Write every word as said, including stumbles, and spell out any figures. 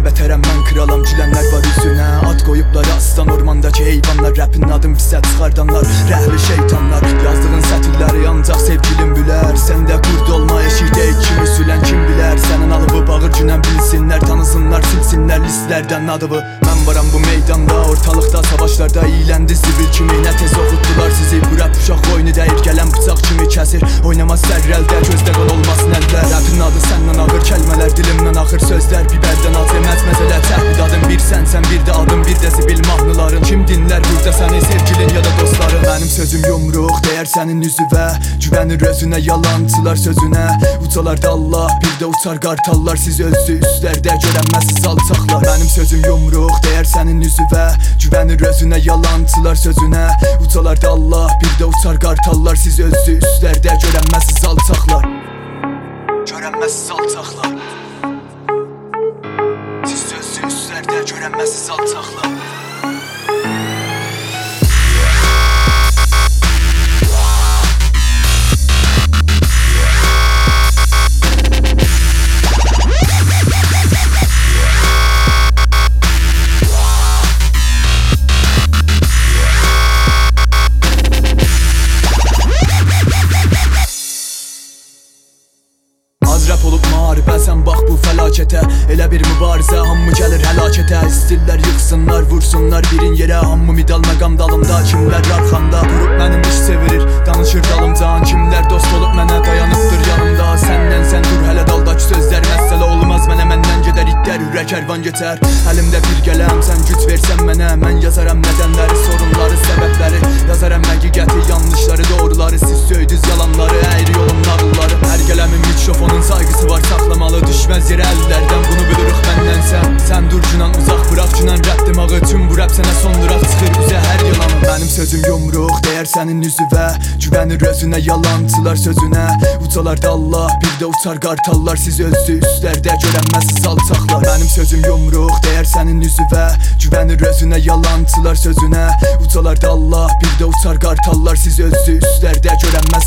bətərəm mən kralam, gülənlər var üzünə. Ad qoyublar aslan ormandakı heyvanlar, rəpin adın pisə çıxardanlar, rəhli şeytanlar. Yazdığın sətirləri ancaq sevgilim bilər, səndə qurd olma eşikdə kimi sülən kim bilər. Sənin alıbı bağır günən bilsinlər, tanısınlar, silsinlər listlərdən adımı. Mən varam bu meydanda, ortalıqda savaşlarda iyləndi zibil kimi. Nə tez oxutdular sizi, bu rəp uşaq oyunu dəyir, gələn bıçaq kimi kəsir. Oynamaz sərrəldə, gözdə qan olmasın əllər. Rəpin adı səndən ağır, kəlmələr dilimdən axır, sözlər bibərdən acı, məzməzələ təhvid adın. Bir sənsən, bir də adım, bir də zibil mahnıların. Kim dinlər burada səni, sevgilin ya da dostların? Mənim sözüm yumruq, dəyər sənin üzüvə, güvənir özünə, yalançılar sözünə. Ucalarda Allah, bir də uçar qartallar, siz özü üstlərdə görənməsiz alçaqlar. Mənim sözüm yumruq, dəyər sənin üzüvə, güvənir özünə, yalançılar sözünə. Ucalarda Allah, bir də uçar qartallar, siz özü üstlərdə görənməsiz alçaqlar. Görənməsiz alçaqlar. Siz özü üstlərdə görənməsiz alçaqlar. Rəp olub müharibə, sən bax bu fəlakətə. Elə bir mübarizə, hamı gəlir həlakətə. İstirlər yıxsınlar, vursunlar birin yerə. Hamı midal məqam dalımda, kimlər arxamda durub mənim iş çevirir, danışır dalımcan. Kimlər dost olub mənə dayanıbdır yanımda. Səndən sən dur hələ daldakı sözlər, məsələ olmaz mənə, məndən gedər itlər, ürək ərvan geçər. Əlimdə bir qələm, sən güc versən mənə, mən yazaram nədənləri, sorunları, səbəbləri. Yazaram həqiqəti, yanlışları, doğruları. Siz söydüz yalanları, əyri yolun nağılları. Hər qələmin mikrofonun saygısı var, saxlamalı, düşməz yerə əllərdən. Bunu bilirik məndən sən, sən dur günan uzaq bıraq, günan rəp dimağı. Tüm bu rəp sənə son duraq, çıxır üzə hər yalanı. Mənim sözüm yumruq, dəyər sənin üzüvə, güvənir özünə, yalançılar sözünə. Ucalarda Allah, bir də uçar qartallar, siz özü üstlərdə görənməsiz alçaqlar. Mənim sözüm yumruq, dəyər sənin üzüvə, güvənir özünə, yalançılar sözünə. Ucalarda Allah, bir də uçar qartallar, siz özü üstlərdə görənməsiz